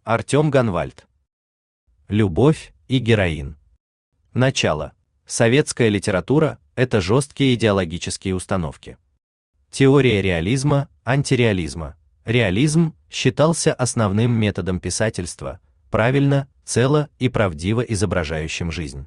Артем Ганвальд. Любовь и героин. Начало. Советская литература – это жесткие идеологические установки. Теория реализма, антиреализма. Реализм считался основным методом писательства, правильно, цело и правдиво изображающим жизнь.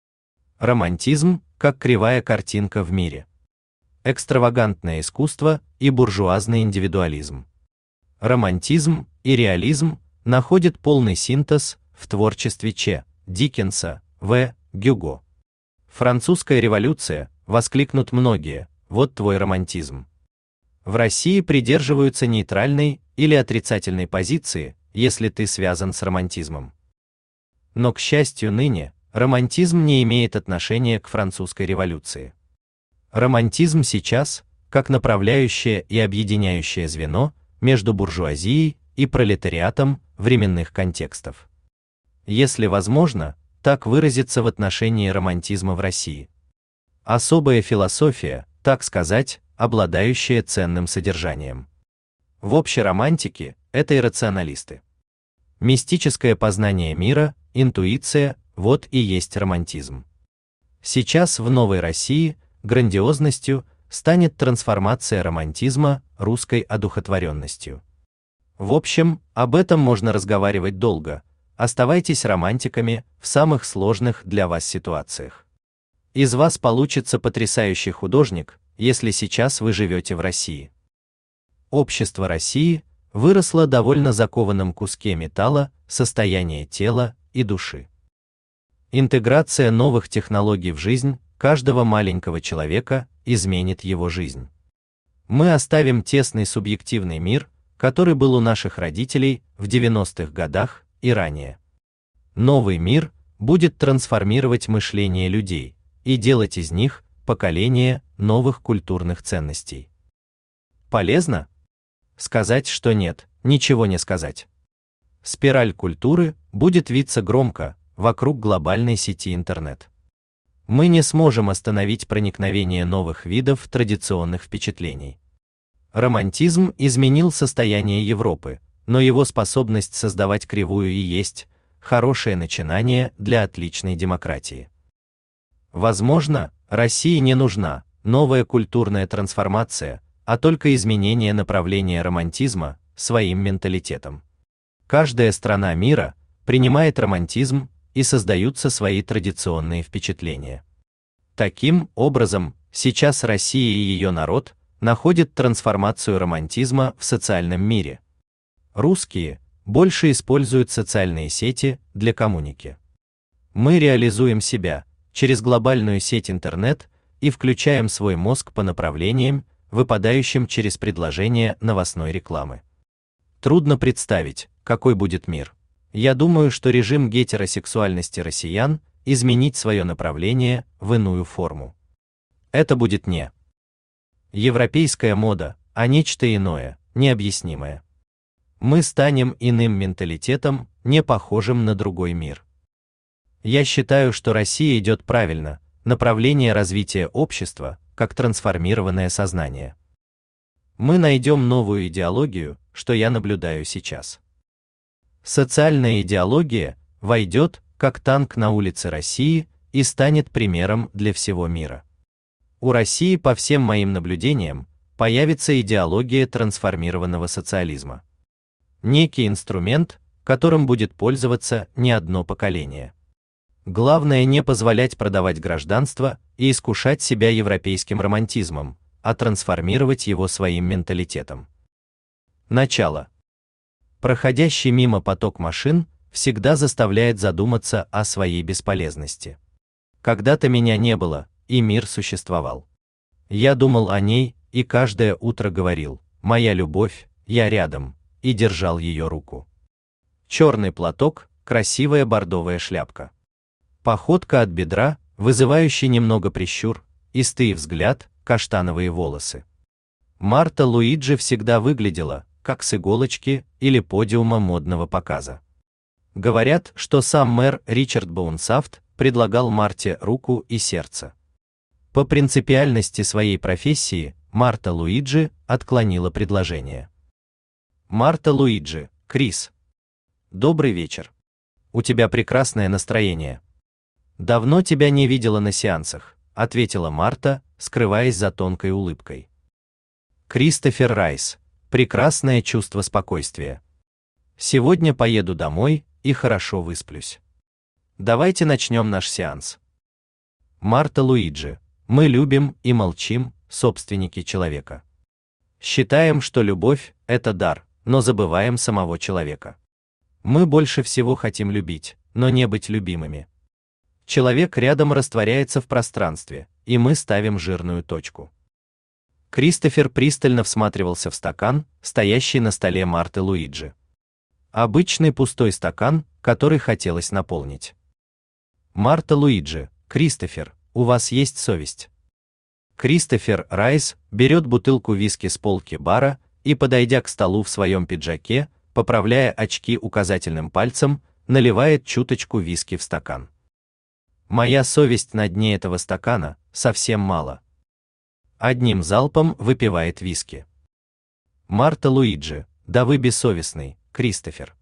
Романтизм, как кривая картинка в мире. Экстравагантное искусство и буржуазный индивидуализм. Романтизм и реализм находят полный синтез в творчестве Ч. Диккенса, В. Гюго. Французская революция, воскликнут многие, вот твой романтизм. В России придерживаются нейтральной или отрицательной позиции, если ты связан с романтизмом. Но, к счастью, ныне романтизм не имеет отношения к французской революции. Романтизм сейчас, как направляющее и объединяющее звено между буржуазией и пролетариатом временных контекстов. Если возможно, так выразиться в отношении романтизма в России. Особая философия, так сказать, обладающая ценным содержанием. В общей романтике это иррационалисты. Мистическое познание мира, интуиция – вот и есть романтизм. Сейчас в новой России грандиозностью станет трансформация романтизма русской одухотворенностью. В общем, об этом можно разговаривать долго. Оставайтесь романтиками в самых сложных для вас ситуациях. Из вас получится потрясающий художник, если сейчас вы живете в России. Общество России выросло довольно закованном куске металла, состояние тела и души. Интеграция новых технологий в жизнь каждого маленького человека изменит его жизнь. Мы оставим тесный субъективный мир, который был у наших родителей в 90-х годах и ранее. Новый мир будет трансформировать мышление людей и делать из них поколение новых культурных ценностей. Полезно? Сказать, что нет, ничего не сказать. Спираль культуры будет виться громко вокруг глобальной сети интернет. Мы не сможем остановить проникновение новых видов традиционных впечатлений. Романтизм изменил состояние Европы, но его способность создавать кривую и есть хорошее начинание для отличной демократии. Возможно, России не нужна новая культурная трансформация, а только изменение направления романтизма своим менталитетом. Каждая страна мира принимает романтизм и создаются свои традиционные впечатления. Таким образом, сейчас Россия и ее народ находят трансформацию романтизма в социальном мире. Русские больше используют социальные сети для коммуники. Мы реализуем себя через глобальную сеть интернет и включаем свой мозг по направлениям, выпадающим через предложения новостной рекламы. Трудно представить, какой будет мир. Я думаю, что режим гетеросексуальности россиян изменить свое направление в иную форму. Это будет не европейская мода, а нечто иное, необъяснимое. Мы станем иным менталитетом, не похожим на другой мир. Я считаю, что Россия идет правильно, направление развития общества, как трансформированное сознание. Мы найдем новую идеологию, что я наблюдаю сейчас. Социальная идеология войдет, как танк на улицы России, и станет примером для всего мира. У России, по всем моим наблюдениям, появится идеология трансформированного социализма. Некий инструмент, которым будет пользоваться не одно поколение. Главное не позволять продавать гражданство и искушать себя европейским романтизмом, а трансформировать его своим менталитетом. Начало. Проходящий мимо поток машин всегда заставляет задуматься о своей бесполезности. Когда-то меня не было, и мир существовал. Я думал о ней и каждое утро говорил: «Моя любовь, я рядом», и держал ее руку. Черный платок, красивая бордовая шляпка. Походка от бедра, вызывающий немного прищур, истый взгляд, каштановые волосы. Марта Луиджи всегда выглядела, как с иголочки или подиума модного показа. Говорят, что сам мэр Ричард Боунсафт предлагал Марте руку и сердце. По принципиальности своей профессии Марта Луиджи отклонила предложение. Марта Луиджи, Крис. добрый вечер. У тебя прекрасное настроение. Давно тебя не видела на сеансах, ответила Марта, скрываясь за тонкой улыбкой. Кристофер Райс. Прекрасное чувство спокойствия. Сегодня поеду домой и хорошо высплюсь. Давайте начнем наш сеанс. Марта Луиджи. Мы любим и молчим, собственники человека. Считаем, что любовь – это дар, но забываем самого человека. Мы больше всего хотим любить, но не быть любимыми. Человек рядом растворяется в пространстве, и мы ставим жирную точку. Кристофер пристально всматривался в стакан, стоящий на столе Марты Луиджи. Обычный пустой стакан, который хотелось наполнить. Марта Луиджи, Кристофер, у вас есть совесть? Кристофер Райс берет бутылку виски с полки бара и, подойдя к столу в своем пиджаке, поправляя очки указательным пальцем, наливает чуточку виски в стакан. Моя совесть на дне этого стакана совсем мало. Одним залпом выпивает виски. Марта Луиджи, да вы бессовестный, Кристофер.